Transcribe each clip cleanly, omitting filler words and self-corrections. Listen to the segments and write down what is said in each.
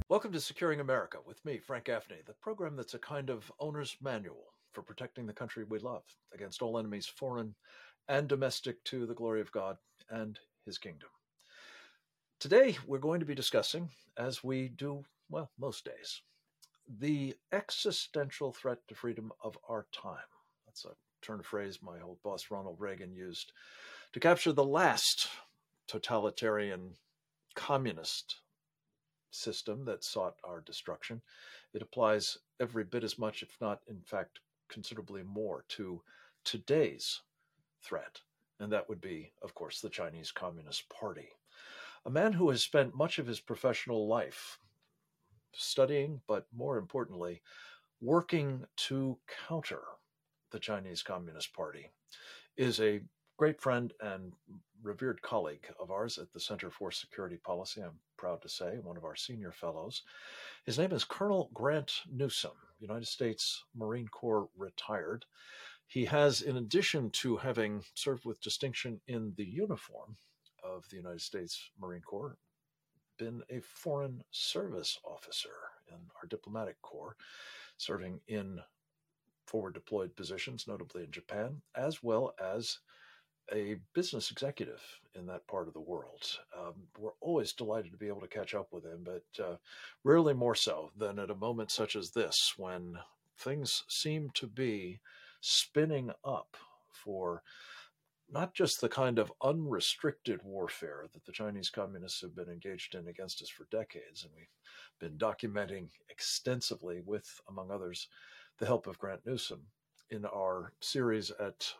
Welcome to Securing America with me, Frank Gaffney, the program that's a kind of owner's manual for protecting the country we love against all enemies, foreign and domestic, to the glory of God and his kingdom. Today, we're going to be discussing, as we do, well, most days, the existential threat to freedom of our time. That's a turn of phrase my old boss Ronald Reagan used to capture the last totalitarian communist system that sought our destruction. It applies every bit as much, if not, in fact, considerably more to today's threat. And that would be, of course, the Chinese Communist Party. A man who has spent much of his professional life studying, but more importantly, working to counter the Chinese Communist Party, is a great friend and revered colleague of ours at the Center for Security Policy. I'm proud to say, one of our senior fellows. His name is Colonel Grant Newsome, United States Marine Corps retired. He has, in addition to having served with distinction in the uniform of the United States Marine Corps, been a foreign service officer in our diplomatic corps, serving in forward deployed positions, notably in Japan, as well as a business executive in that part of the world. We're always delighted to be able to catch up with him, but rarely more so than at a moment such as this, when things seem to be spinning up for not just the kind of unrestricted warfare that the Chinese communists have been engaged in against us for decades, and we've been documenting extensively with, among others, the help of Grant Newsome in our series at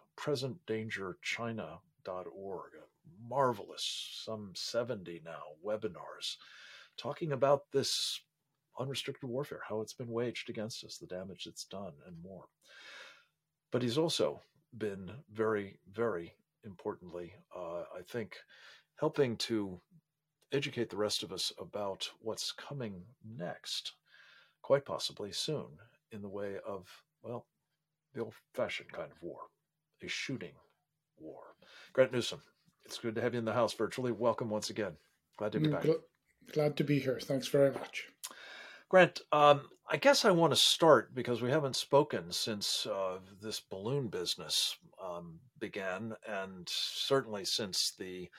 presentdangerchina.org, a marvelous, some 70 now, webinars talking about this unrestricted warfare, how it's been waged against us, the damage it's done, and more. But he's also been very, very importantly, I think, helping to educate the rest of us about what's coming next, quite possibly soon, in the way of, well, the old-fashioned kind of war, a shooting war. Grant Newsome, it's good to have you in the house virtually. Welcome once again. Glad to be back. Glad to be here. Thanks very much. Grant, I guess I want to start because we haven't spoken since this balloon business began, and certainly since the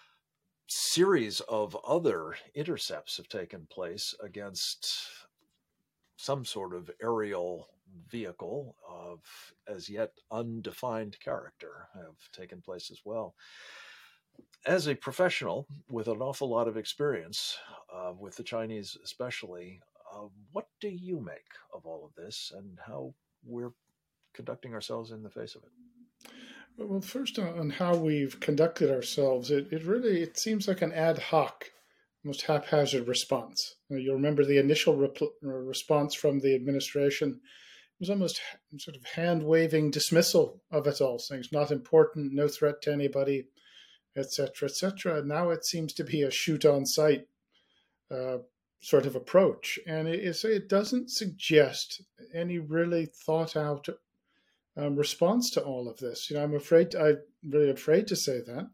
series of other intercepts have taken place against some sort of aerial vehicle of as yet undefined character have taken place as well. As a professional with an awful lot of experience with the Chinese especially, what do you make of all of this and how we're conducting ourselves in the face of it? Well, first on how we've conducted ourselves, it seems like an ad hoc, almost haphazard response. You'll remember the initial response from the administration was almost sort of hand-waving dismissal of it all, saying it's not important, no threat to anybody, etc., etc. Now it seems to be a shoot-on-sight sort of approach, and it doesn't suggest any really thought-out response to all of this. I'm really afraid to say that.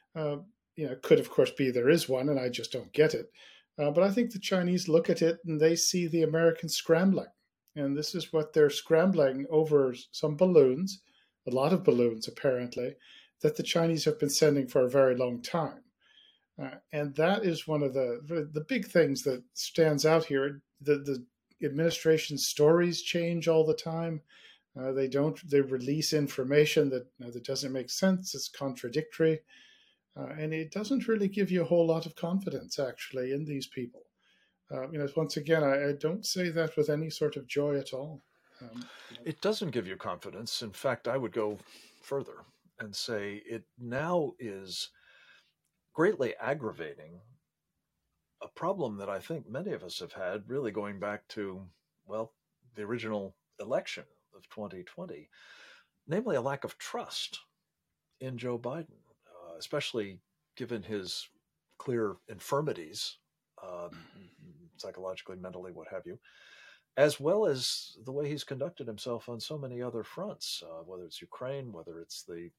It could, of course, be there is one, and I just don't get it. But I think the Chinese look at it and they see the Americans scrambling. And this is what they're scrambling over, some balloons, a lot of balloons apparently, that the Chinese have been sending for a very long time. And that is one of the big things that stands out here. The administration's stories change all the time. They release information that doesn't make sense. It's contradictory. And it doesn't really give you a whole lot of confidence, actually, in these people. Once again, I don't say that with any sort of joy at all. It doesn't give you confidence. In fact, I would go further and say it now is greatly aggravating a problem that I think many of us have had, really going back to, well, the original election of 2020, namely a lack of trust in Joe Biden, especially given his clear infirmities, psychologically, mentally, what have you, as well as the way he's conducted himself on so many other fronts, whether it's Ukraine, whether it's the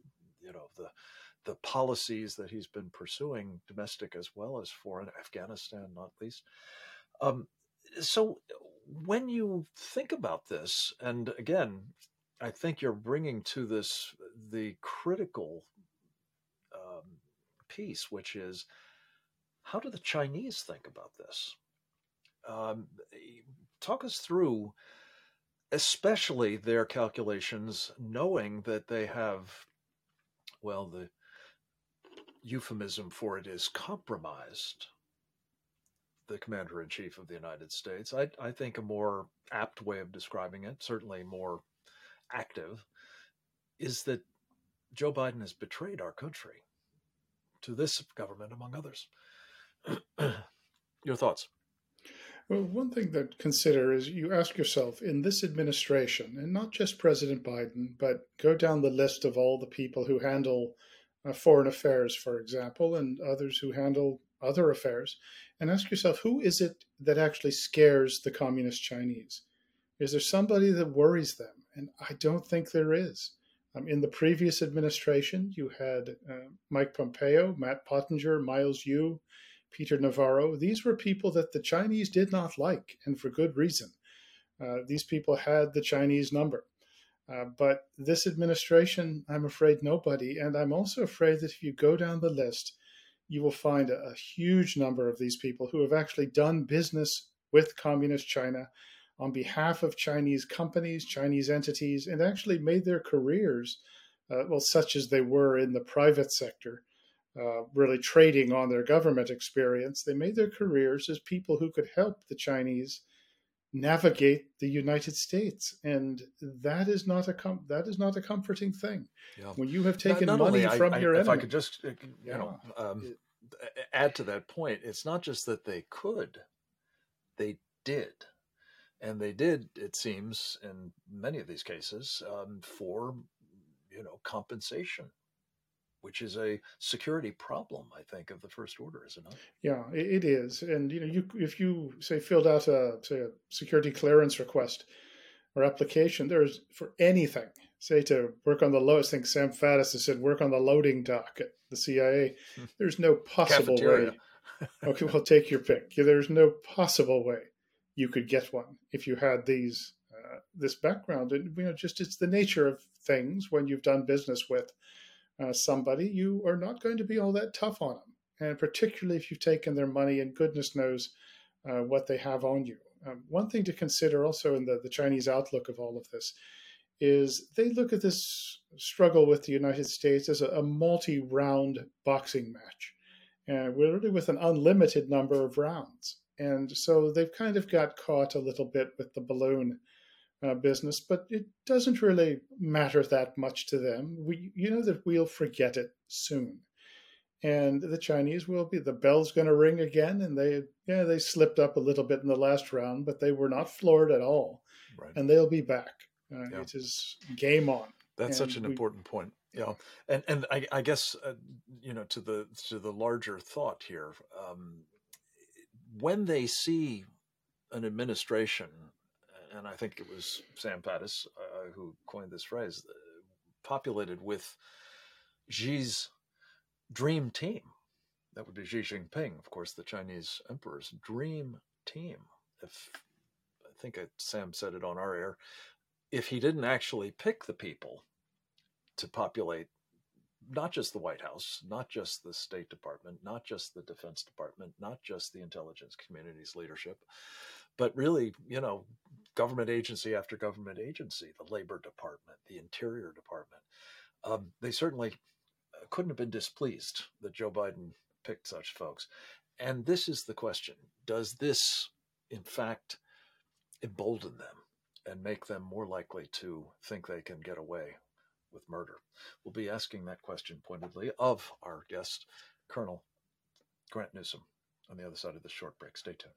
policies that he's been pursuing, domestic as well as foreign, Afghanistan not least. So when you think about this, and again, I think you're bringing to this the critical piece, which is how do the Chinese think about this? Um, Talk us through, especially their calculations, knowing that they have, well, the euphemism for it is compromised the commander in chief of the United States. I think a more apt way of describing it, certainly more active, is that Joe Biden has betrayed our country to this government, among others. Your thoughts? Well, one thing to consider is you ask yourself in this administration, and not just President Biden, but go down the list of all the people who handle foreign affairs, for example, and others who handle other affairs, and ask yourself who is it that actually scares the communist Chinese? Is there somebody that worries them? And I don't think there is. In the previous administration, you had Mike Pompeo, Matt Pottinger, Miles Yu, Peter Navarro. These were people that the Chinese did not like, and for good reason. These people had the Chinese number. But this administration, I'm afraid nobody. And I'm also afraid that if you go down the list, you will find a huge number of these people who have actually done business with communist China on behalf of Chinese companies, Chinese entities, and actually made their careers, such as they were in the private sector, really trading on their government experience. They made their careers as people who could help the Chinese navigate the United States, and that is not a comforting thing. Yeah. When you have taken not money from your enemy. If I could just, add to that point, it's not just that they could, they did. And they did, it seems, in many of these cases, for, compensation, which is a security problem, I think, of the first order, is it not? Yeah, it is. And, if you, say, filled out a security clearance request or application, there's, for anything, say to work on the I think Sam Faddis has said, work on the loading dock at the CIA, there's no possible way. Okay, well, take your pick. There's no possible way you could get one if you had this background. And it's the nature of things. When you've done business with somebody, you are not going to be all that tough on them, and particularly if you've taken their money, and goodness knows what they have on you. One thing to consider also in the Chinese outlook of all of this is they look at this struggle with the United States as a multi-round boxing match, and we're really with an unlimited number of rounds. And so they've kind of got caught a little bit with the balloon business, but it doesn't really matter that much to them. That we'll forget it soon. And the Chinese will be, the bell's going to ring again. And they slipped up a little bit in the last round, but they were not floored at all. Right. And they'll be back. It is game on. That's such an important point. Yeah. And I guess, to the larger thought here, when they see an administration, and I think it was Sam Faddis who coined this phrase, populated with Xi's dream team. That would be Xi Jinping, of course, the Chinese emperor's dream team. Sam said it on our air, if he didn't actually pick the people to populate not just the White House, not just the State Department, not just the Defense Department, not just the intelligence community's leadership, but really, government agency after government agency, the Labor Department, the Interior Department, they certainly couldn't have been displeased that Joe Biden picked such folks. And this is the question. Does this, in fact, embolden them and make them more likely to think they can get away with murder? We'll be asking that question pointedly of our guest, Colonel Grant Newsom, on the other side of this short break. Stay tuned.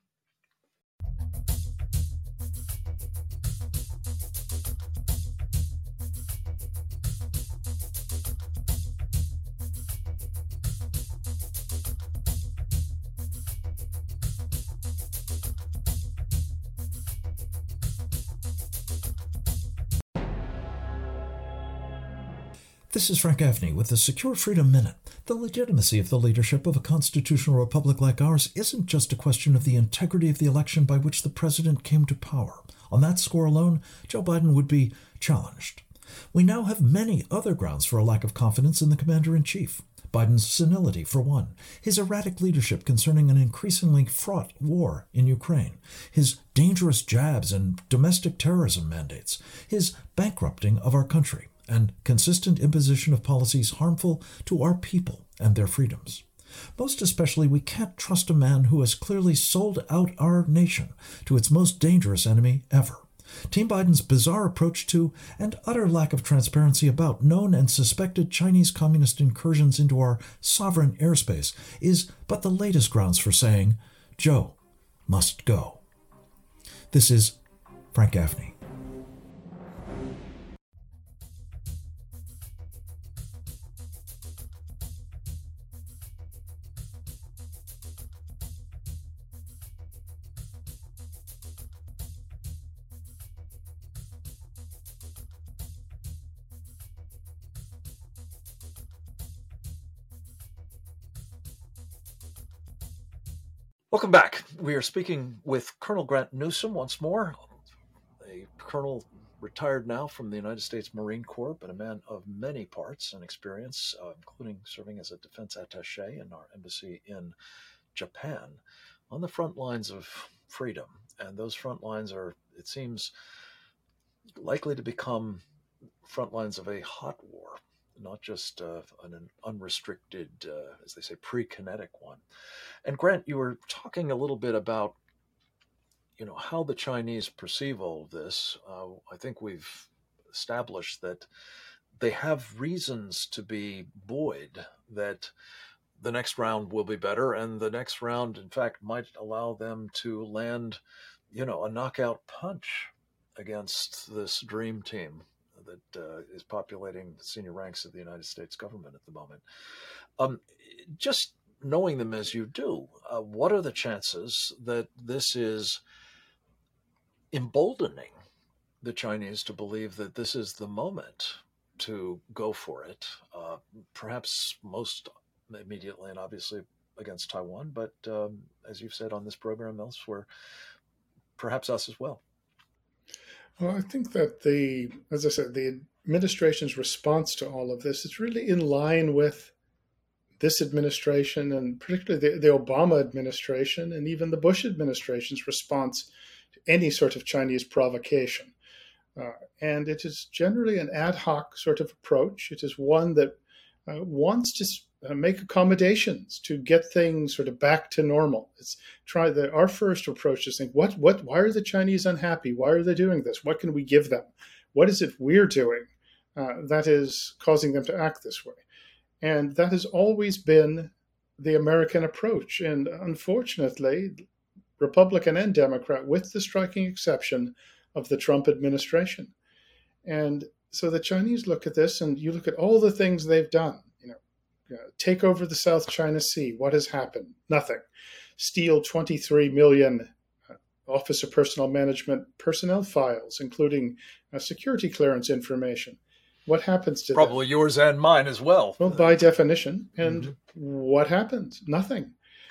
This is Frank Gaffney with the Secure Freedom Minute. The legitimacy of the leadership of a constitutional republic like ours isn't just a question of the integrity of the election by which the president came to power. On that score alone, Joe Biden would be challenged. We now have many other grounds for a lack of confidence in the commander-in-chief. Biden's senility, for one, his erratic leadership concerning an increasingly fraught war in Ukraine, his dangerous jabs and domestic terrorism mandates, his bankrupting of our country, and consistent imposition of policies harmful to our people and their freedoms. Most especially, we can't trust a man who has clearly sold out our nation to its most dangerous enemy ever. Team Biden's bizarre approach to and utter lack of transparency about known and suspected Chinese communist incursions into our sovereign airspace is but the latest grounds for saying, Joe must go. This is Frank Gaffney. Welcome back. We are speaking with Colonel Grant Newsom once more, a colonel retired now from the United States Marine Corps, but a man of many parts and experience, including serving as a defense attaché in our embassy in Japan, on the front lines of freedom. And those front lines are, it seems, likely to become front lines of a hot war, not just an unrestricted, as they say, pre-kinetic one. And Grant, you were talking a little bit about, how the Chinese perceive all of this. I think we've established that they have reasons to be buoyed that the next round will be better, and the next round, in fact, might allow them to land, a knockout punch against this dream team that is populating the senior ranks of the United States government at the moment. Just knowing them as you do, what are the chances that this is emboldening the Chinese to believe that this is the moment to go for it? Perhaps most immediately and obviously against Taiwan, but as you've said on this program elsewhere, perhaps us as well. Well, I think that as I said, the administration's response to all of this is really in line with this administration and particularly the Obama administration and even the Bush administration's response to any sort of Chinese provocation. And it is generally an ad hoc sort of approach. It is one that wants to make accommodations to get things sort of back to normal. Our first approach is think, why are the Chinese unhappy? Why are they doing this? What can we give them? What is it we're doing that is causing them to act this way? And that has always been the American approach. And unfortunately, Republican and Democrat, with the striking exception of the Trump administration. And so the Chinese look at this, and you look at all the things they've done. Take over the South China Sea. What has happened? Nothing. Steal 23 million Office of Personnel Management personnel files, including security clearance information. What happens to Probably yours and mine as well. Well, by definition. And what happens? Nothing.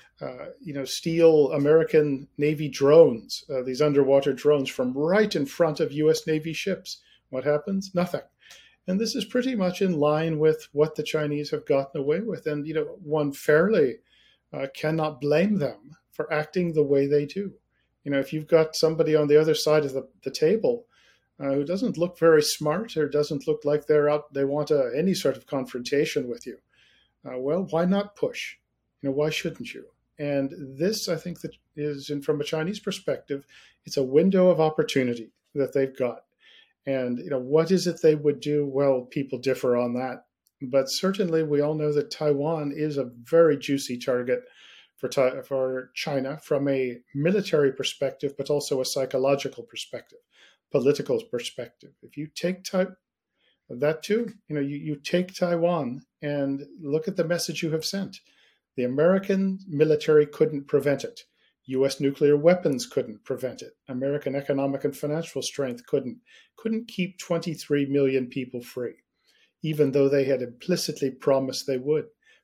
Steal American Navy drones, these underwater drones from right in front of U.S. Navy ships. What happens? Nothing. And this is pretty much in line with what the Chinese have gotten away with. And, one fairly cannot blame them for acting the way they do. If you've got somebody on the other side of the table who doesn't look very smart or doesn't look like they want any sort of confrontation with you, well, why not push? Why shouldn't you? And this, I think, that is, from a Chinese perspective, it's a window of opportunity that they've got. And, what is it they would do? Well, people differ on that. But certainly we all know that Taiwan is a very juicy target for China from a military perspective, but also a psychological perspective, political perspective. If you take that too, you take Taiwan and look at the message you have sent. The American military couldn't prevent it. U.S. nuclear weapons couldn't prevent it. American economic and financial strength couldn't keep 23 million people free, even though they had implicitly promised they would.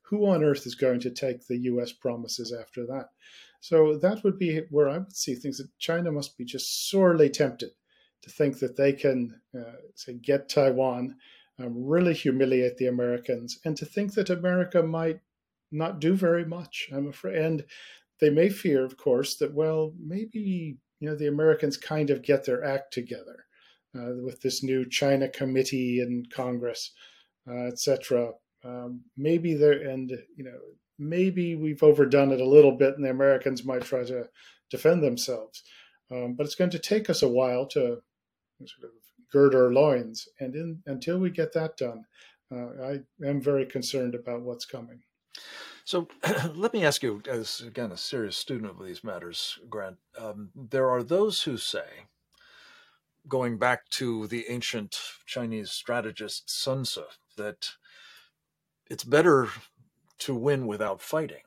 who on earth is going to take the U.S. promises after that? So that would be where I would see things, that China must be just sorely tempted to think that they can, say, get Taiwan, really humiliate the Americans, and to think that America might not do very much, I'm afraid. And they may fear, of course, that, well, maybe, the Americans kind of get their act together with this new China committee in Congress, etc. Maybe they're, and, maybe we've overdone it a little bit and the Americans might try to defend themselves. But it's going to take us a while to sort of gird our loins. And until we get that done, I am very concerned about what's coming. So let me ask you, as again, a serious student of these matters, Grant, there are those who say, going back to the ancient Chinese strategist Sun Tzu, that it's better to win without fighting.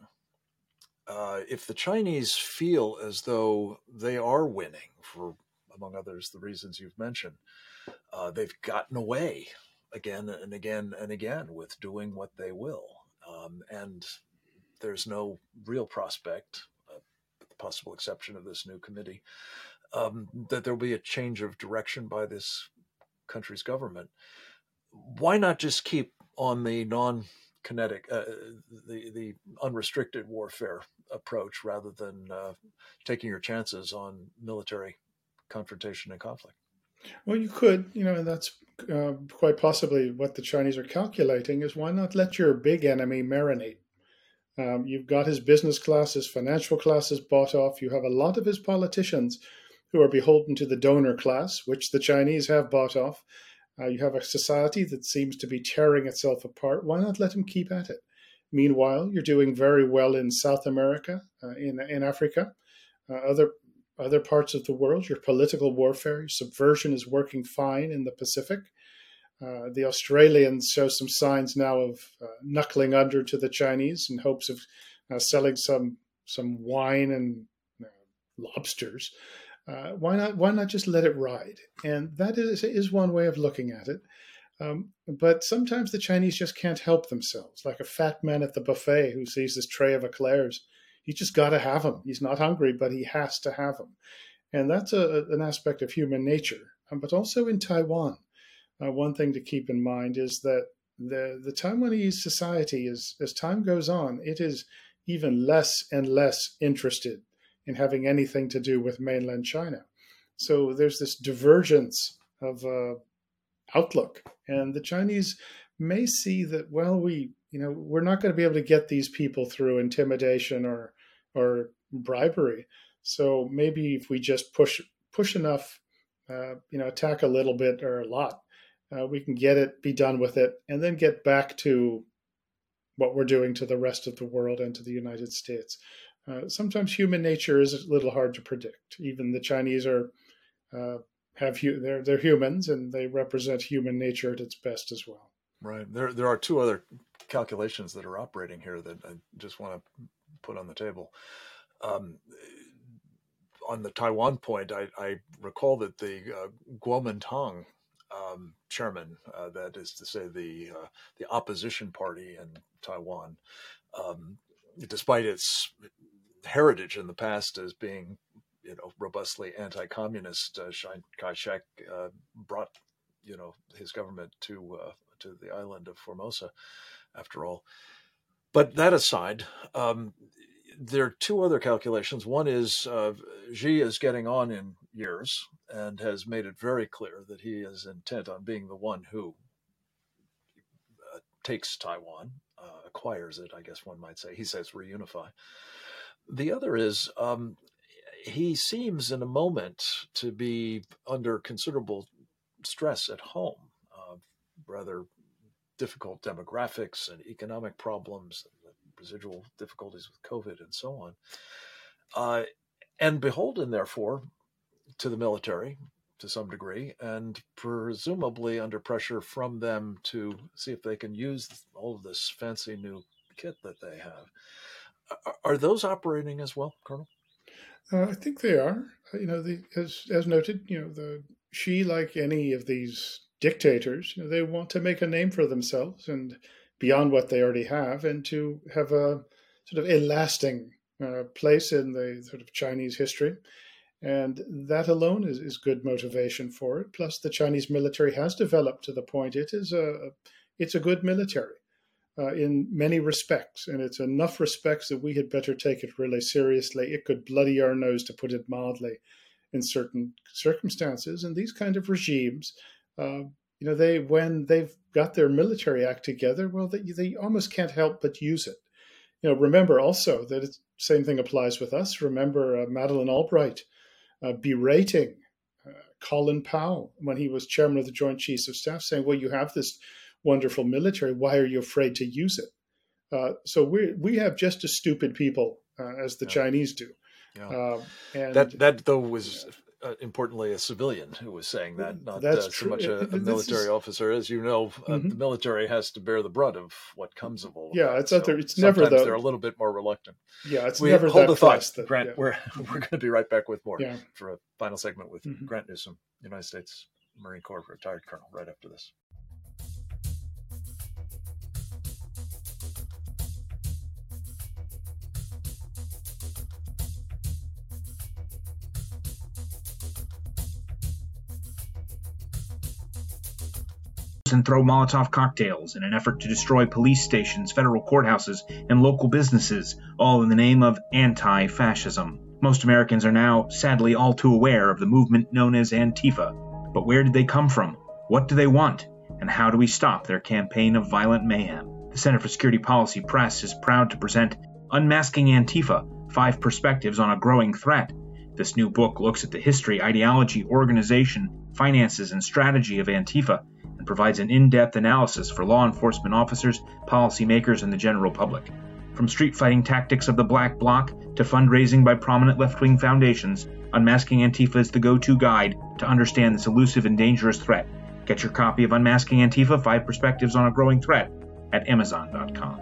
If the Chinese feel as though they are winning, for, among others, the reasons you've mentioned, they've gotten away again and again and again with doing what they will. And there's no real prospect, with the possible exception of this new committee, that there'll be a change of direction by this country's government. Why not just keep on the non-kinetic, the unrestricted warfare approach, rather than taking your chances on military confrontation and conflict? Well, you could, and that's quite possibly what the Chinese are calculating, is why not let your big enemy marinate? You've got his business class, his financial classes bought off. You have a lot of his politicians who are beholden to the donor class, which the Chinese have bought off. You have a society that seems to be tearing itself apart. Why not let him keep at it? Meanwhile, you're doing very well in South America, in Africa, other parts of the world. Your political warfare, your subversion is working fine in the Pacific. The Australians show some signs now of knuckling under to the Chinese in hopes of selling some wine and lobsters. Why not just let it ride? And that is one way of looking at it. But sometimes the Chinese just can't help themselves, like a fat man at the buffet who sees this tray of eclairs. He's just got to have them. He's not hungry, but he has to have them. And that's an aspect of human nature. But also in Taiwan, one thing to keep in mind is that the Taiwanese society, as time goes on, it is even less and less interested in having anything to do with mainland China. So there's this divergence of outlook. And the Chinese may see that, well, we're not going to be able to get these people through intimidation or bribery. So maybe if we just push enough, attack a little bit or a lot, we can get it, be done with it, and then get back to what we're doing to the rest of the world and to the United States. Sometimes human nature is a little hard to predict. Even the Chinese they're humans, and they represent human nature at its best as well. Right. There are two other calculations that are operating here that I just want to put on the table. On the Taiwan point, I recall that the Kuomintang chairman, that is to say the opposition party in Taiwan, despite its heritage in the past as being, robustly anti-communist, Chiang Kai-shek brought, his government to the island of Formosa, after all. But that aside, there are two other calculations. One is Xi is getting on in years and has made it very clear that he is intent on being the one who takes Taiwan, acquires it, I guess one might say. He says reunify. The other is he seems in a moment to be under considerable stress at home, rather difficult demographics and economic problems, residual difficulties with COVID and so on, and beholden, therefore, to the military to some degree, and presumably under pressure from them to see if they can use all of this fancy new kit that they have. Are those operating as well, Colonel? I think they are. As noted, the Xi, like any of these dictators, they want to make a name for themselves and beyond what they already have, and to have a sort of a lasting place in the sort of Chinese history. And that alone is good motivation for it. Plus, the Chinese military has developed to the point it's a good military in many respects, and it's enough respects that we had better take it really seriously. It could bloody our nose, to put it mildly, in certain circumstances. And these kind of regimes, when they've got their military act together, well, they almost can't help but use it. Remember also that the same thing applies with us. Remember Madeleine Albright berating Colin Powell when he was chairman of the Joint Chiefs of Staff, saying, well, you have this wonderful military. Why are you afraid to use it? So we have just as stupid people as the Chinese do. Yeah. And that though was importantly a civilian who was saying that, not so much a military officer. As you know, the military has to bear the brunt of what comes of all of that. It's never that. They're a little bit more reluctant. Yeah, it's we never hold that the thought, that, Grant. Yeah. We're going to be right back with more for a final segment with Mm-hmm. Grant Newsome, United States Marine Corps retired colonel, right after this. And throw Molotov cocktails in an effort to destroy police stations, federal courthouses, and local businesses, all in the name of anti-fascism. Most Americans are now, sadly, all too aware of the movement known as Antifa. But where did they come from? What do they want? And how do we stop their campaign of violent mayhem? The Center for Security Policy Press is proud to present Unmasking Antifa: 5 Perspectives on a Growing Threat. This new book looks at the history, ideology, organization, finances, and strategy of Antifa, and provides an in-depth analysis for law enforcement officers, policymakers, and the general public. From street fighting tactics of the Black Bloc to fundraising by prominent left-wing foundations, Unmasking Antifa is the go-to guide to understand this elusive and dangerous threat. Get your copy of Unmasking Antifa: 5 Perspectives on a Growing Threat at Amazon.com.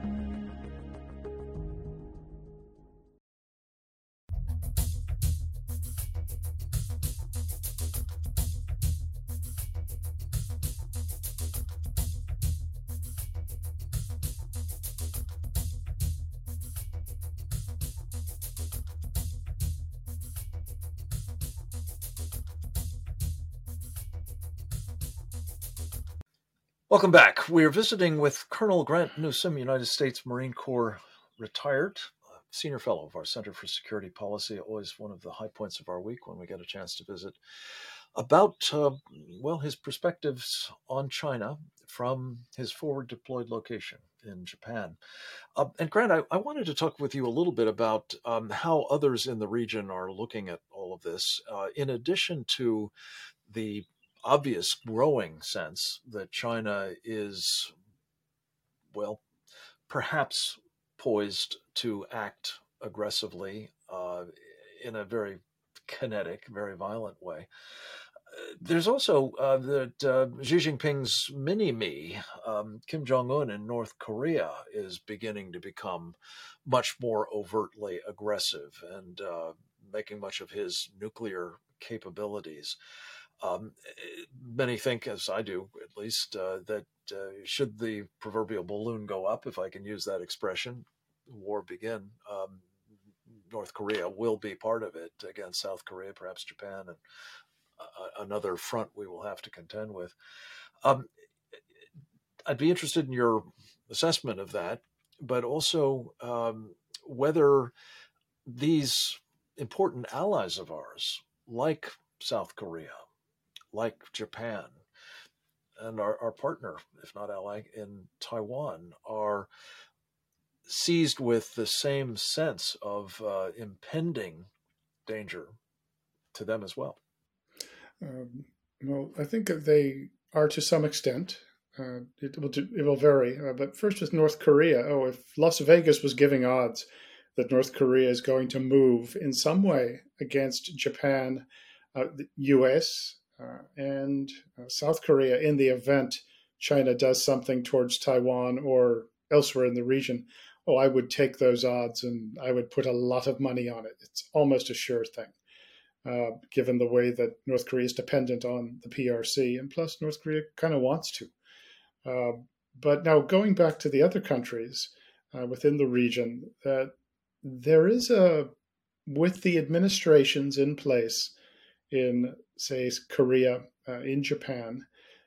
Welcome back. We're visiting with Colonel Grant Newsome, United States Marine Corps retired, senior fellow of our Center for Security Policy. Always one of the high points of our week when we get a chance to visit, about, his perspectives on China from his forward deployed location in Japan. And Grant, I wanted to talk with you a little bit about how others in the region are looking at all of this, in addition to the obvious growing sense that China is, perhaps poised to act aggressively in a very kinetic, very violent way. There's also that Xi Jinping's mini-me, Kim Jong-un in North Korea, is beginning to become much more overtly aggressive and making much of his nuclear capabilities. Many think, as I do at least, that should the proverbial balloon go up, if I can use that expression, war begin, North Korea will be part of it against South Korea, perhaps Japan, and another front we will have to contend with. I'd be interested in your assessment of that, but also whether these important allies of ours, like South Korea, like Japan, and our partner, if not ally, in Taiwan, are seized with the same sense of impending danger to them as well. I think that they are to some extent. It will vary. But first with North Korea, if Las Vegas was giving odds that North Korea is going to move in some way against Japan, the U.S., and South Korea in the event China does something towards Taiwan or elsewhere in the region, I would take those odds and I would put a lot of money on it. It's almost a sure thing, given the way that North Korea is dependent on the PRC, and plus North Korea kind of wants to. But now going back to the other countries within the region, there is with the administrations in place in, say, Korea, in Japan,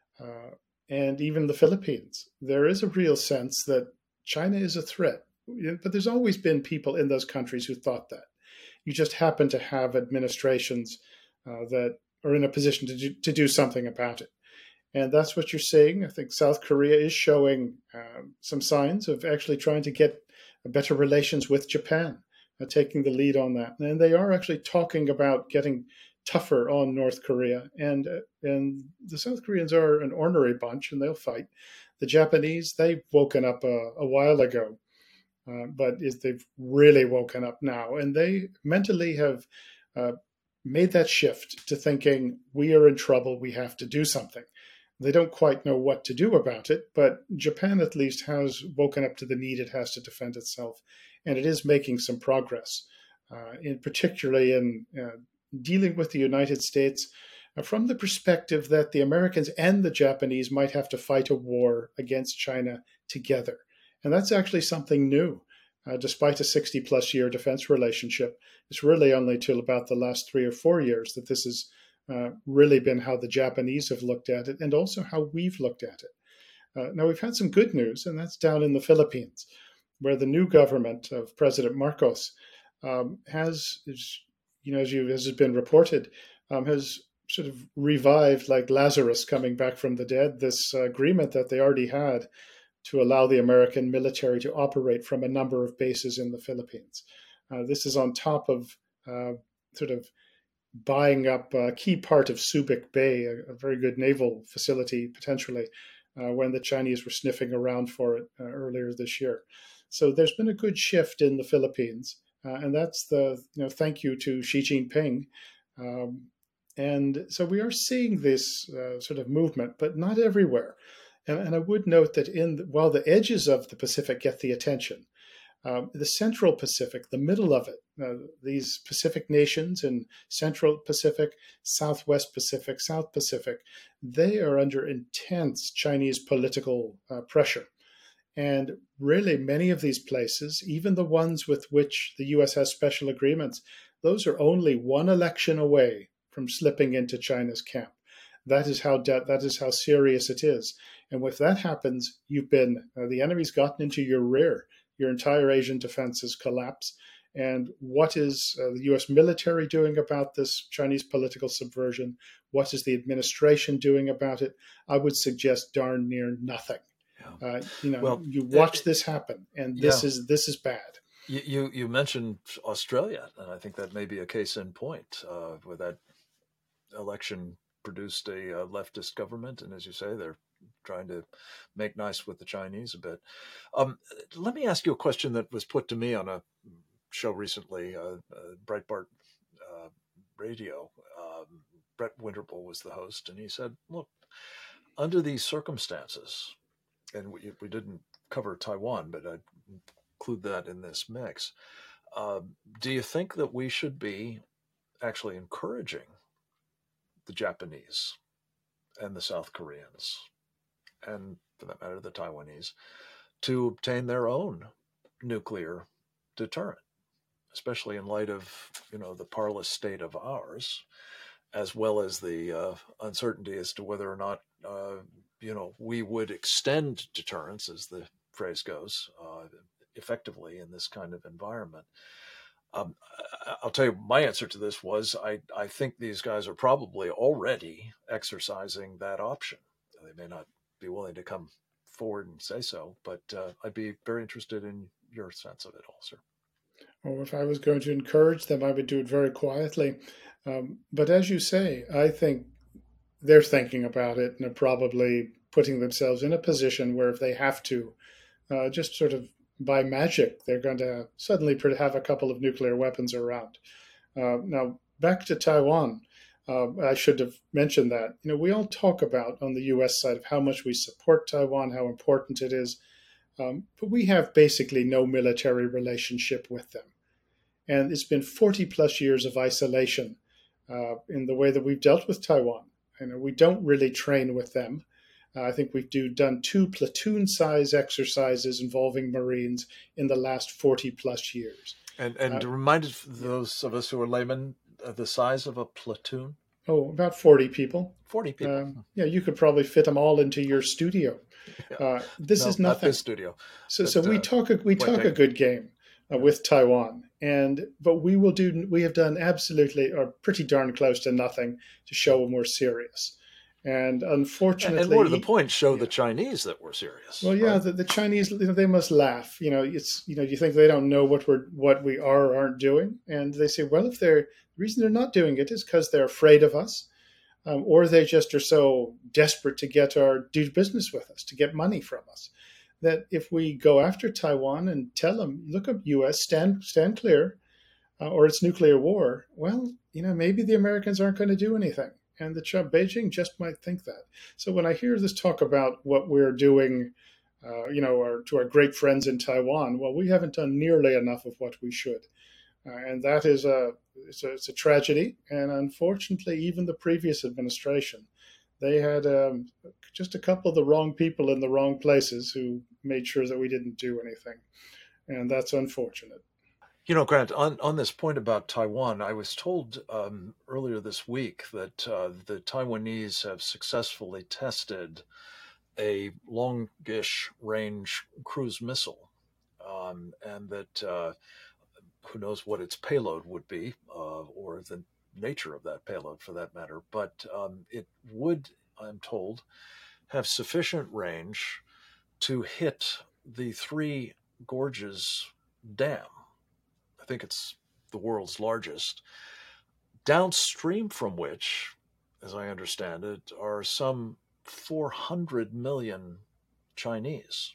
and even the Philippines, there is a real sense that China is a threat. But there's always been people in those countries who thought that. You just happen to have administrations that are in a position to do something about it. And that's what you're seeing. I think South Korea is showing some signs of actually trying to get better relations with Japan, taking the lead on that. And they are actually talking about getting tougher on North Korea. And the South Koreans are an ornery bunch, and they'll fight. The Japanese, they've woken up a while ago, but they've really woken up now. And they mentally have made that shift to thinking, we are in trouble, we have to do something. They don't quite know what to do about it, but Japan at least has woken up to the need it has to defend itself, and it is making some progress, particularly in dealing with the United States from the perspective that the Americans and the Japanese might have to fight a war against China together. And that's actually something new. Despite a 60-plus year defense relationship, it's really only till about the last 3 or 4 years that this has really been how the Japanese have looked at it, and also how we've looked at it. Now, we've had some good news, and that's down in the Philippines, where the new government of President Marcos has, as has been reported, has sort of revived, like Lazarus coming back from the dead, this agreement that they already had to allow the American military to operate from a number of bases in the Philippines. This is on top of sort of buying up a key part of Subic Bay, a very good naval facility potentially, when the Chinese were sniffing around for it earlier this year. So there's been a good shift in the Philippines, and that's thank you to Xi Jinping. And so we are seeing this sort of movement, but not everywhere. And I would note that while the edges of the Pacific get the attention, the Central Pacific, the middle of it, these Pacific nations in Central Pacific, Southwest Pacific, South Pacific, they are under intense Chinese political pressure. And really, many of these places, even the ones with which the U.S. has special agreements, those are only one election away from slipping into China's camp. That is how serious it is. And if that happens, the enemy's gotten into your rear. Your entire Asian defenses collapse. And what is the U.S. military doing about this Chinese political subversion? What is the administration doing about it? I would suggest darn near nothing. Yeah. You watch this happen, and this is bad. You mentioned Australia, and I think that may be a case in point, where that election produced a leftist government, and as you say, they're trying to make nice with the Chinese a bit. Let me ask you a question that was put to me on a show recently, Breitbart Radio. Brett Winterble was the host, and he said, look, under these circumstances, and we didn't cover Taiwan, but I'd include that in this mix, do you think that we should be actually encouraging the Japanese and the South Koreans, and for that matter, the Taiwanese, to obtain their own nuclear deterrent, especially in light of, the parlous state of ours, as well as the uncertainty as to whether or not, we would extend deterrence, as the phrase goes, effectively in this kind of environment. I'll tell you, my answer to this was I think these guys are probably already exercising that option. They may not be willing to come forward and say so, but I'd be very interested in your sense of it all, sir. Well, if I was going to encourage them, I would do it very quietly. But as you say, I think they're thinking about it and are probably putting themselves in a position where if they have to, just sort of by magic, they're going to suddenly have a couple of nuclear weapons around. Now, back to Taiwan, I should have mentioned that. We all talk about on the U.S. side of how much we support Taiwan, how important it is, but we have basically no military relationship with them. And it's been 40 plus years of isolation in the way that we've dealt with Taiwan. We don't really train with them. I think we've done 2 platoon-size exercises involving Marines in the last 40 plus years. And remind those of us who are laymen the size of a platoon. Oh, about 40 people. 40 people. Yeah, you could probably fit them all into your studio. This is nothing. Not this studio. So we talk a good game with Taiwan, but we have done absolutely or pretty darn close to nothing to show them we're serious. And unfortunately, and more to the point, show the Chinese that we're serious. Well, yeah, right? the Chinese, they must laugh. You think they don't know what we are or aren't doing, and they say, well, the reason they're not doing it is because they're afraid of us, or they just are so desperate to do business with us, to get money from us, that if we go after Taiwan and tell them, look up U.S., stand clear, or it's nuclear war, well, maybe the Americans aren't going to do anything. And Beijing just might think that. So when I hear this talk about what we're doing, to our great friends in Taiwan, well, we haven't done nearly enough of what we should. And that is it's a tragedy. And unfortunately, even the previous administration, they had just a couple of the wrong people in the wrong places who made sure that we didn't do anything. And that's unfortunate. Grant, on this point about Taiwan, I was told earlier this week that the Taiwanese have successfully tested a longish range cruise missile, and that who knows what its payload would be, or the nature of that payload for that matter, but it would, I'm told, have sufficient range to hit the Three Gorges Dam. I think it's the world's largest, downstream from which, as I understand it, are some 400 million Chinese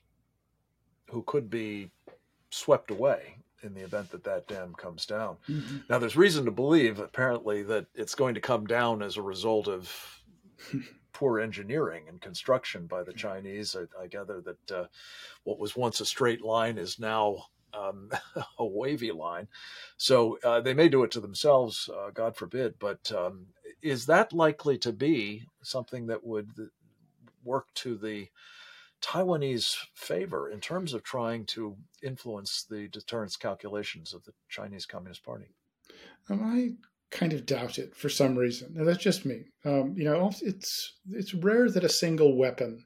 who could be swept away in the event that dam comes down. Mm-hmm. Now, there's reason to believe, apparently, that it's going to come down as a result of poor engineering and construction by the Chinese. I gather that what was once a straight line is now a wavy line. So they may do it to themselves, God forbid, but is that likely to be something that would work to the Taiwanese favor in terms of trying to influence the deterrence calculations of the Chinese Communist Party? I kind of doubt it for some reason. Now, that's just me. It's rare that a single weapon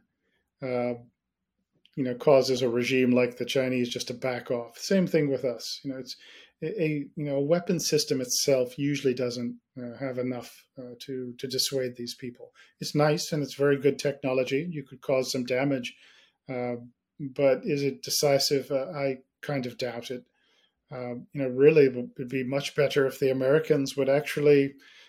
causes a regime like the Chinese just to back off. Same thing with us. It's a weapon system itself usually doesn't have enough to dissuade these people. It's nice and it's very good technology. You could cause some damage, but is it decisive? I kind of doubt it. Really, it would be much better if the Americans would actually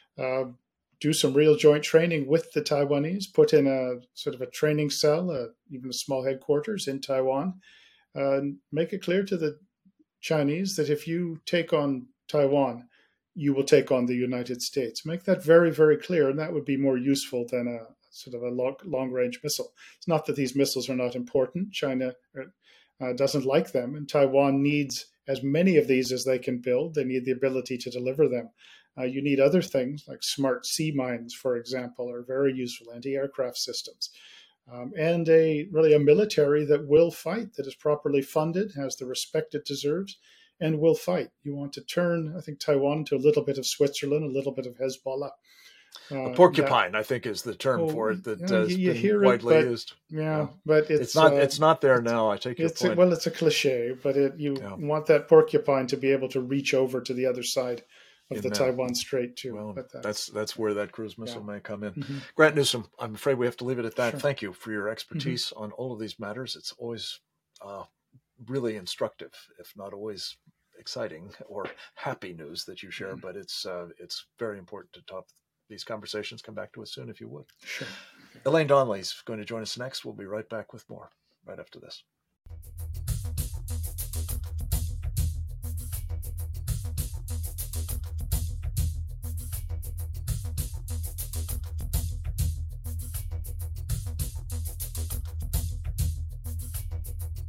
do some real joint training with the Taiwanese, put in a sort of a training cell, even a small headquarters in Taiwan, make it clear to the Chinese that if you take on Taiwan, you will take on the United States. Make that very, very clear, and that would be more useful than a sort of a long-range missile. It's not that these missiles are not important. China doesn't like them, and Taiwan needs as many of these as they can build. They need the ability to deliver them. You need other things like smart sea mines, for example, are very useful, anti-aircraft systems. And a military that will fight, that is properly funded, has the respect it deserves, and will fight. You want to turn, I think, Taiwan into a little bit of Switzerland, a little bit of Hezbollah. A porcupine, I think, is the term for it that has been widely used. Yeah, but it's not there now. I take your point. It's a cliche, but you want that porcupine to be able to reach over to the other side of the Taiwan Strait too. Well, that's where that cruise missile may come in. Mm-hmm. Grant Newsome, I'm afraid we have to leave it at that. Sure. Thank you for your expertise on all of these matters. It's always really instructive, if not always exciting or happy news that you share. But it's very important to top these conversations. Come back to us soon if you would. Sure. Elaine Donnelly's going to join us next. We'll be right back with more right after this.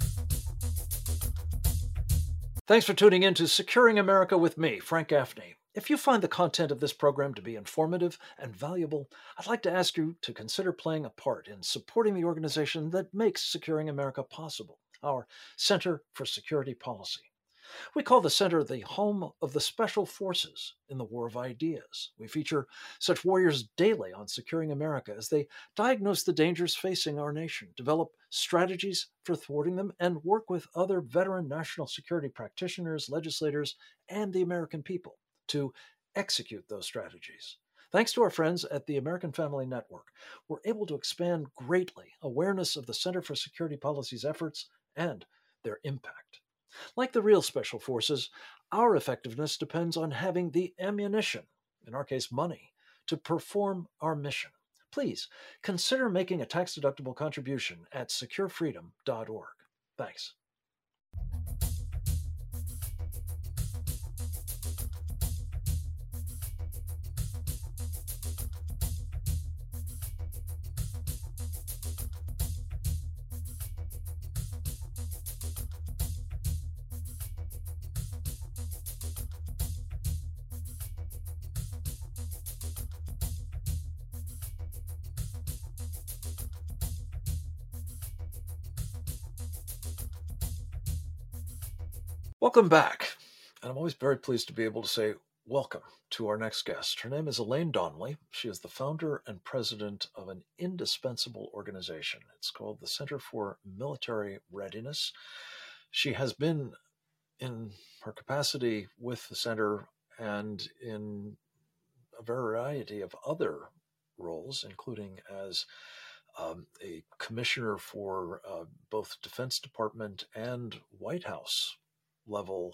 Thanks for tuning in to Securing America with me, Frank Gaffney. If you find the content of this program to be informative and valuable, I'd like to ask you to consider playing a part in supporting the organization that makes Securing America possible, our Center for Security Policy. We call the Center the home of the Special Forces in the War of Ideas. We feature such warriors daily on Securing America as they diagnose the dangers facing our nation, develop strategies for thwarting them, and work with other veteran national security practitioners, legislators, and the American people to execute those strategies. Thanks to our friends at the American Family Network, we're able to expand greatly awareness of the Center for Security Policy's efforts and their impact. Like the real special forces, our effectiveness depends on having the ammunition, in our case money, to perform our mission. Please consider making a tax-deductible contribution at securefreedom.org. Thanks. Welcome back. And I'm always very pleased to be able to say welcome to our next guest. Her name is Elaine Donnelly. She is the founder and president of an indispensable organization. It's called the Center for Military Readiness. She has been in her capacity with the center and in a variety of other roles, including as a commissioner for both Defense Department and White House level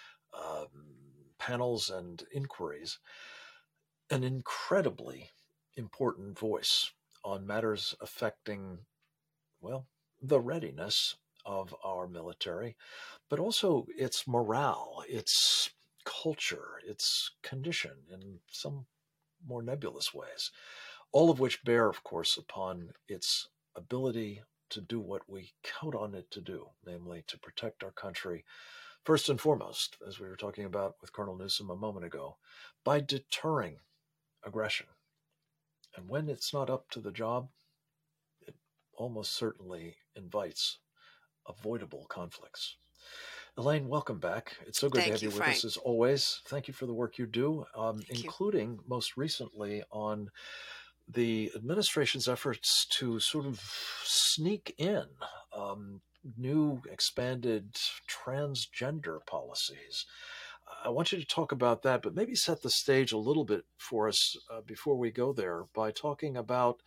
panels and inquiries, an incredibly important voice on matters affecting, well, the readiness of our military, but also its morale, its culture, its condition in some more nebulous ways, all of which bear, of course, upon its ability to do what we count on it to do, namely to protect our country first and foremost, as we were talking about with Colonel Newsom a moment ago, by deterring aggression. And when it's not up to the job, it almost certainly invites avoidable conflicts. Elaine, welcome back. It's so good to have you with us as always. Thank you for the work you do, including most recently on the administration's efforts to sort of sneak in new expanded transgender policies. I want you to talk about that, but maybe set the stage a little bit for us before we go there by talking about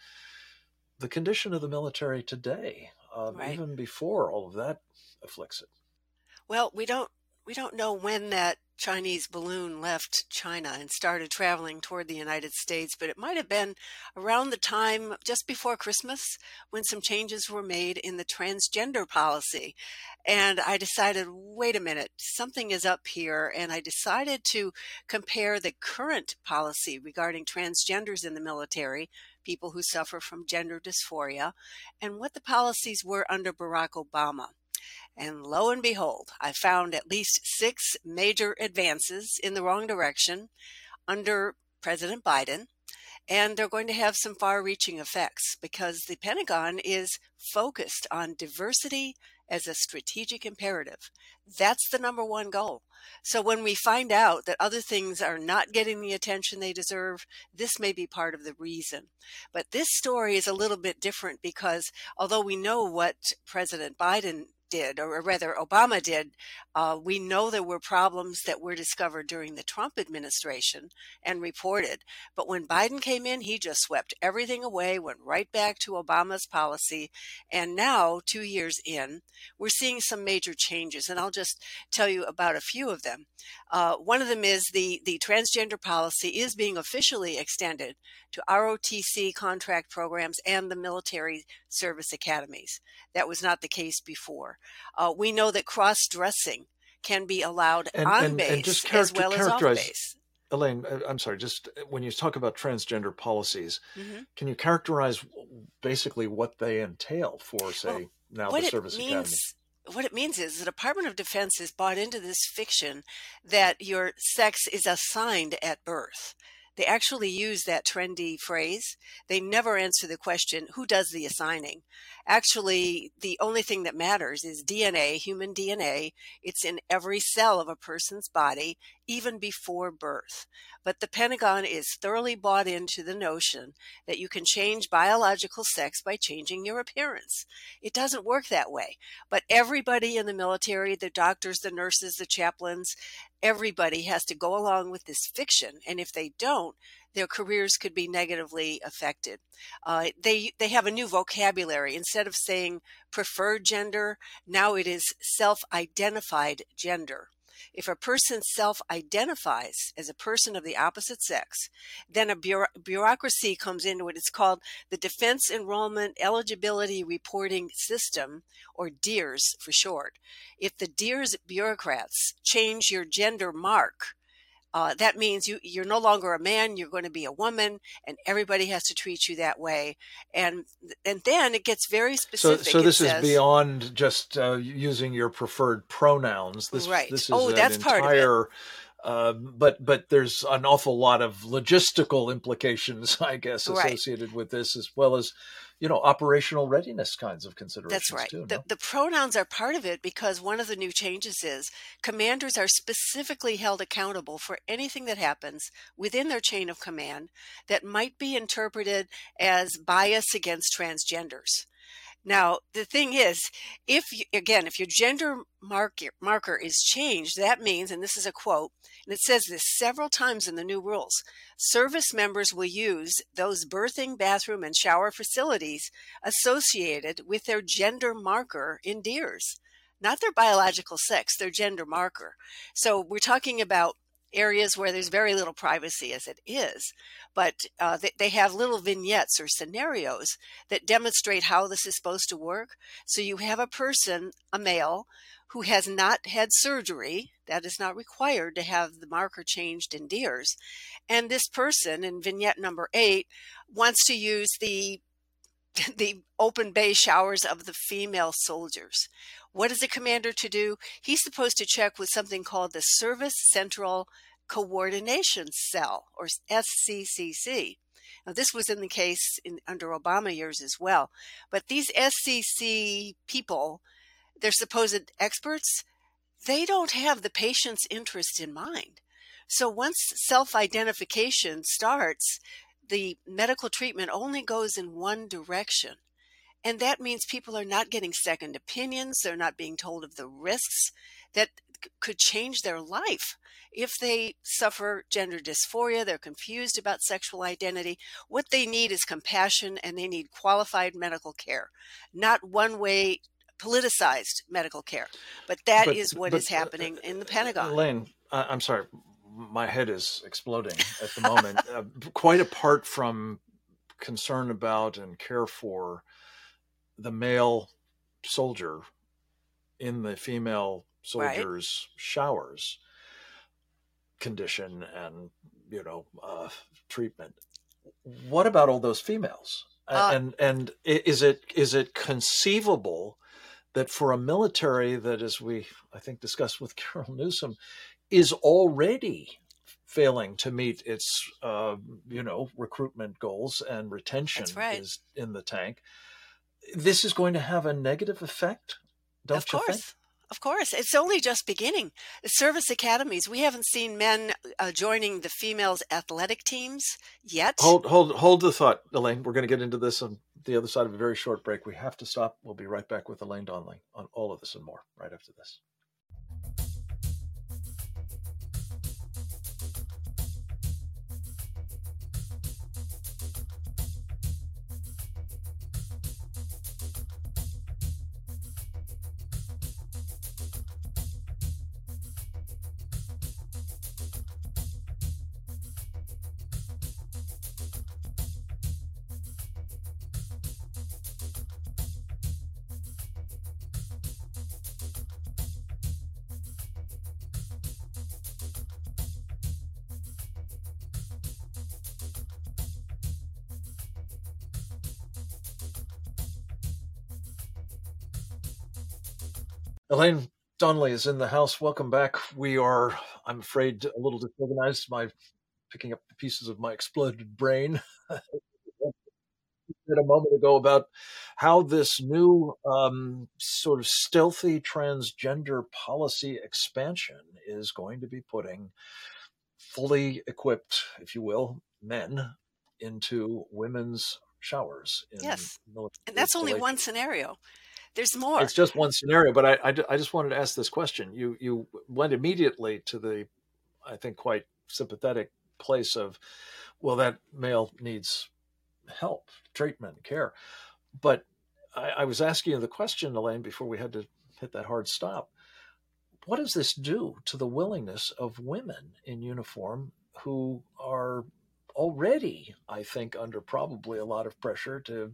the condition of the military today, even before all of that afflicts it. Well, we don't know when that Chinese balloon left China and started traveling toward the United States, but it might have been around the time just before Christmas when some changes were made in the transgender policy. And I decided, wait a minute, something is up here. And I decided to compare the current policy regarding transgenders in the military, people who suffer from gender dysphoria, and what the policies were under Barack Obama. And lo and behold, I found at least 6 major advances in the wrong direction under President Biden. And they're going to have some far-reaching effects because the Pentagon is focused on diversity as a strategic imperative. That's the number one goal. So when we find out that other things are not getting the attention they deserve, this may be part of the reason. But this story is a little bit different because although we know what President Biden did, or rather Obama did, we know there were problems that were discovered during the Trump administration and reported. But when Biden came in, he just swept everything away, went right back to Obama's policy. And now, 2 years in, we're seeing some major changes. And I'll just tell you about a few of them. One of them is the transgender policy is being officially extended to ROTC contract programs and the military service academies. That was not the case before. We know that cross-dressing can be allowed on base as well as off base. Elaine, I'm sorry, just when you talk about transgender policies, can you characterize basically what they entail for, say, the service academy? what it means is the Department of Defense has bought into this fiction that your sex is assigned at birth. They actually use that trendy phrase. They never answer the question, who does the assigning? Actually, the only thing that matters is DNA, human DNA. It's in every cell of a person's body, even before birth. But the Pentagon is thoroughly bought into the notion that you can change biological sex by changing your appearance. It doesn't work that way. But everybody in the military, the doctors, the nurses, the chaplains, everybody has to go along with this fiction. And if they don't, their careers could be negatively affected. They have a new vocabulary. Instead of saying preferred gender, now it is self-identified gender. If a person self-identifies as a person of the opposite sex, then a bureaucracy comes into it. It's called the Defense Enrollment Eligibility Reporting System, or DEERS for short. If the DEERS bureaucrats change your gender mark, that means you're no longer a man, you're going to be a woman, and everybody has to treat you that way. And then it gets very specific. So this is beyond just using your preferred pronouns. Right. This is that's entire, part of it. But there's an awful lot of logistical implications, I guess, associated with this, as well as, operational readiness kinds of considerations. That's right. Too, The pronouns are part of it because one of the new changes is commanders are specifically held accountable for anything that happens within their chain of command that might be interpreted as bias against transgenders. Now, the thing is, if your gender marker is changed, that means, and this is a quote, and it says this several times in the new rules, service members will use those birthing, bathroom, and shower facilities associated with their gender marker in DEERS, not their biological sex, their gender marker. So we're talking about areas where there's very little privacy as it is, but they have little vignettes or scenarios that demonstrate how this is supposed to work. So you have a person, a male, who has not had surgery, that is not required to have the marker changed in DEERS, and this person in vignette number 8 wants to use the open bay showers of the female soldiers. What is the commander to do? He's supposed to check with something called the Service Central Coordination Cell, or SCCC. Now, this was in the case under Obama years as well. But these SCC people, they're supposed experts, they don't have the patient's interest in mind. So once self-identification starts, the medical treatment only goes in one direction. And that means people are not getting second opinions. They're not being told of the risks that could change their life. If they suffer gender dysphoria, they're confused about sexual identity, what they need is compassion, and they need qualified medical care, not one-way politicized medical care. But that is what is happening in the Pentagon. Elaine, I'm sorry, my head is exploding at the moment. Quite apart from concern about and care for the male soldier in the female soldier's showers condition and, treatment. What about all those females? And is it conceivable that for a military that, as we, I think, discussed with Carol Newsom, is already failing to meet its, recruitment goals and retention is in the tank, this is going to have a negative effect, don't you think? Of course. It's only just beginning. The service academies, we haven't seen men joining the females' athletic teams yet. Hold the thought, Elaine. We're going to get into this on the other side of a very short break. We have to stop. We'll be right back with Elaine Donnelly on all of this and more right after this. Elaine Donnelly is in the house. Welcome back. We are, I'm afraid, a little disorganized. Picking up the pieces of my exploded brain a moment ago about how this new sort of stealthy transgender policy expansion is going to be putting fully equipped, if you will, men into women's showers in Yes. military And that's only one installations. scenario. There's more. It's just one scenario, but I just wanted to ask this question. You went immediately to the, I think, quite sympathetic place of, well, that male needs help, treatment, care. But I was asking you the question, Elaine, before we had to hit that hard stop. What does this do to the willingness of women in uniform who are already, I think, under probably a lot of pressure to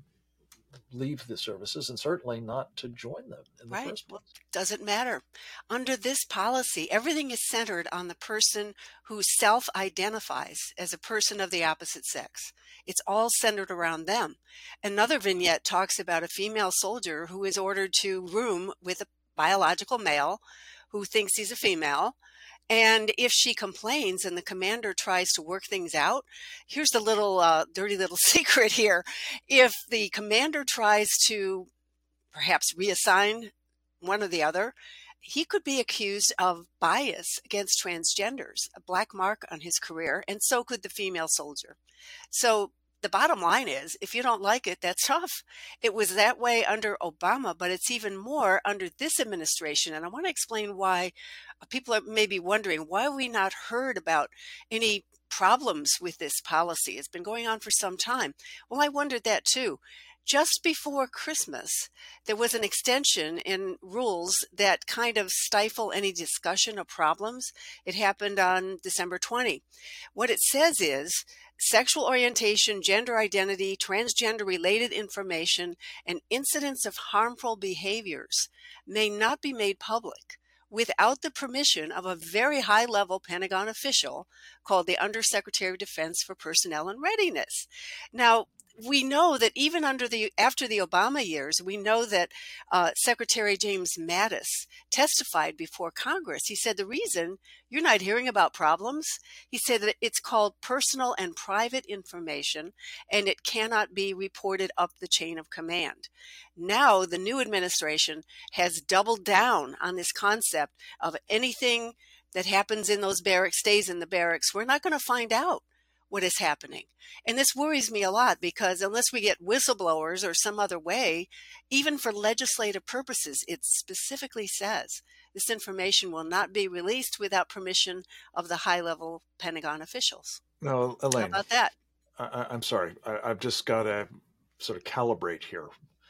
leave the services and certainly not to join them in the Right. first place? Well, doesn't matter. Under this policy, everything is centered on the person who self-identifies as a person of the opposite sex. It's all centered around them. Another vignette talks about a female soldier who is ordered to room with a biological male who thinks he's a female. And if she complains and the commander tries to work things out, here's the little dirty little secret here. If the commander tries to perhaps reassign one or the other, he could be accused of bias against transgenders, a black mark on his career, and so could the female soldier. So the bottom line is, if you don't like it, that's tough. It was that way under Obama, but it's even more under this administration. And I want to explain why people are maybe wondering, why have we not heard about any problems with this policy? It's been going on for some time. Well, I wondered that too. Just before Christmas, there was an extension in rules that kind of stifle any discussion of problems. It happened on December 20. What it says is sexual orientation, gender identity, transgender related information, and incidents of harmful behaviors may not be made public without the permission of a very high-level Pentagon official called the Undersecretary of Defense for Personnel and Readiness. Now, we know that even after the Obama years, we know that Secretary James Mattis testified before Congress. He said the reason you're not hearing about problems, he said that it's called personal and private information, and it cannot be reported up the chain of command. Now, the new administration has doubled down on this concept of anything that happens in those barracks stays in the barracks. We're not going to find out what is happening. And this worries me a lot because unless we get whistleblowers or some other way, even for legislative purposes, it specifically says this information will not be released without permission of the high-level Pentagon officials. No, Elaine. How about that? I'm sorry. I've just got to sort of calibrate here.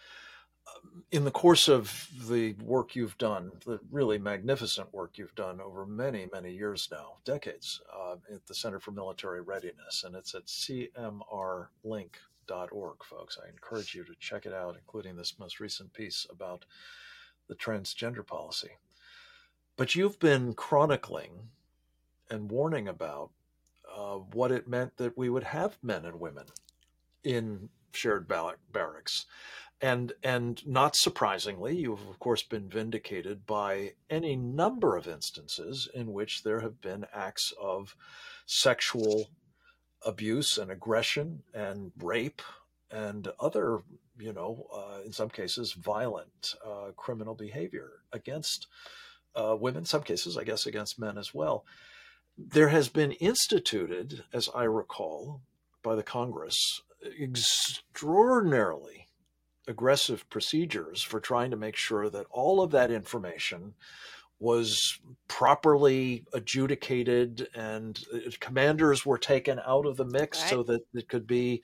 In the course of the work you've done, the really magnificent work you've done over many, many years now, decades, at the Center for Military Readiness, and it's at cmrlink.org, folks. I encourage you to check it out, including this most recent piece about the transgender policy. But you've been chronicling and warning about what it meant that we would have men and women in shared barracks. And not surprisingly, you've, of course, been vindicated by any number of instances in which there have been acts of sexual abuse and aggression and rape and other, in some cases, violent criminal behavior against women, in some cases, I guess, against men as well. There has been instituted, as I recall, by the Congress, extraordinarily aggressive procedures for trying to make sure that all of that information was properly adjudicated and commanders were taken out of the mix so that it could be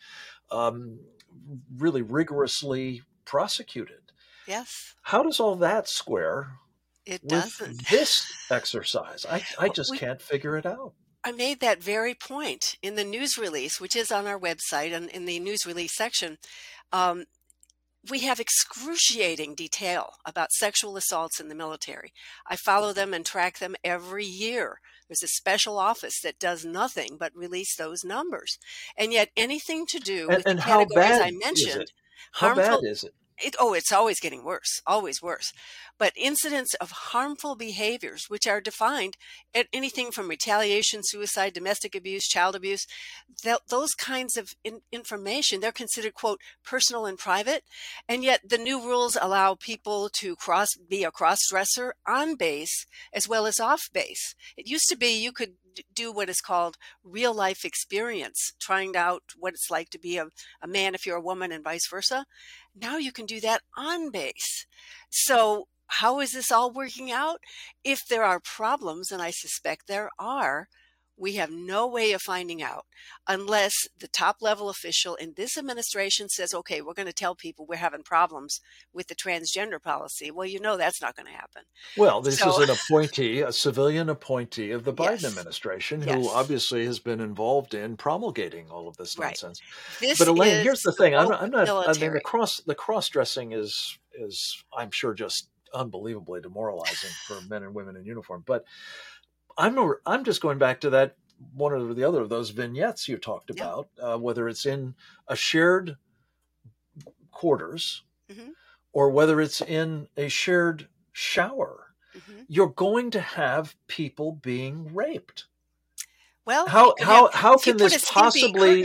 really rigorously prosecuted. Yes. How does all that square with this exercise? I just can't figure it out. I made that very point in the news release, which is on our website and in the news release section. We have excruciating detail about sexual assaults in the military. I follow them and track them every year. There's a special office that does nothing but release those numbers. And yet anything to do with the categories I mentioned, how bad is it? It's always getting worse, always worse. But incidents of harmful behaviors, which are defined at anything from retaliation, suicide, domestic abuse, child abuse, those kinds of information, they're considered, quote, personal and private. And yet the new rules allow people to be a cross-dresser on base as well as off base. It used to be you could do what is called real life experience, trying out what it's like to be a man if you're a woman and vice versa. Now you can do that on base. So how is this all working out? If there are problems, and I suspect there are, we have no way of finding out unless the top level official in this administration says, okay, we're going to tell people we're having problems with the transgender policy. Well, that's not going to happen. Well, this is an appointee, a civilian appointee of the Biden administration, who obviously has been involved in promulgating all of this nonsense. But Elaine, here's the thing. I mean, the cross-dressing is I'm sure just unbelievably demoralizing for men and women in uniform. But I'm just going back to that one or the other of those vignettes you talked about, whether it's in a shared quarters or whether it's in a shared shower. You're going to have people being raped. Well, how can this possibly?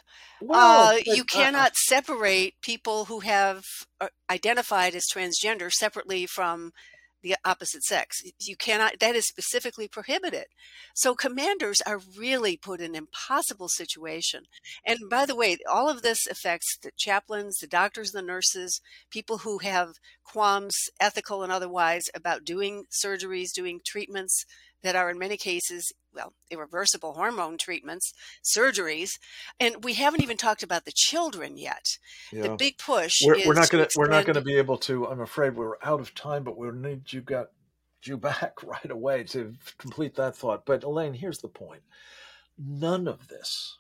You cannot separate people who have identified as transgender separately from the opposite sex. You cannot, that is specifically prohibited. So commanders are really put in an impossible situation. And by the way, all of this affects the chaplains, the doctors, the nurses, people who have qualms, ethical and otherwise, about doing surgeries, doing treatments that are in many cases, irreversible hormone treatments, surgeries. And we haven't even talked about the children yet. Yeah. The big push we're not going to be able to, I'm afraid we're out of time, but we'll need you back right away to complete that thought. But Elaine, here's the point. None of this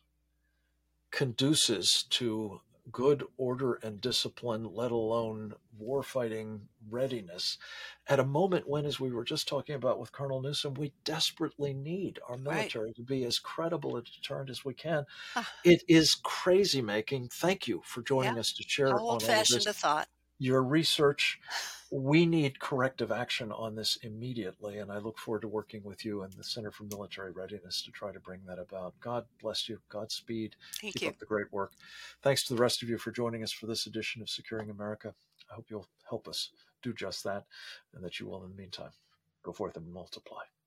conduces to good order and discipline, let alone warfighting readiness, at a moment when, as we were just talking about with Colonel Newsom, we desperately need our military to be as credible a deterrent as we can. It is crazy making. Thank you for joining us to share how old-fashioned a thought. Your research. We need corrective action on this immediately, and I look forward to working with you and the Center for Military Readiness to try to bring that about. God bless you. Godspeed. Keep up the great work. Thanks to the rest of you for joining us for this edition of Securing America. I hope you'll help us do just that, and that you will, in the meantime, go forth and multiply.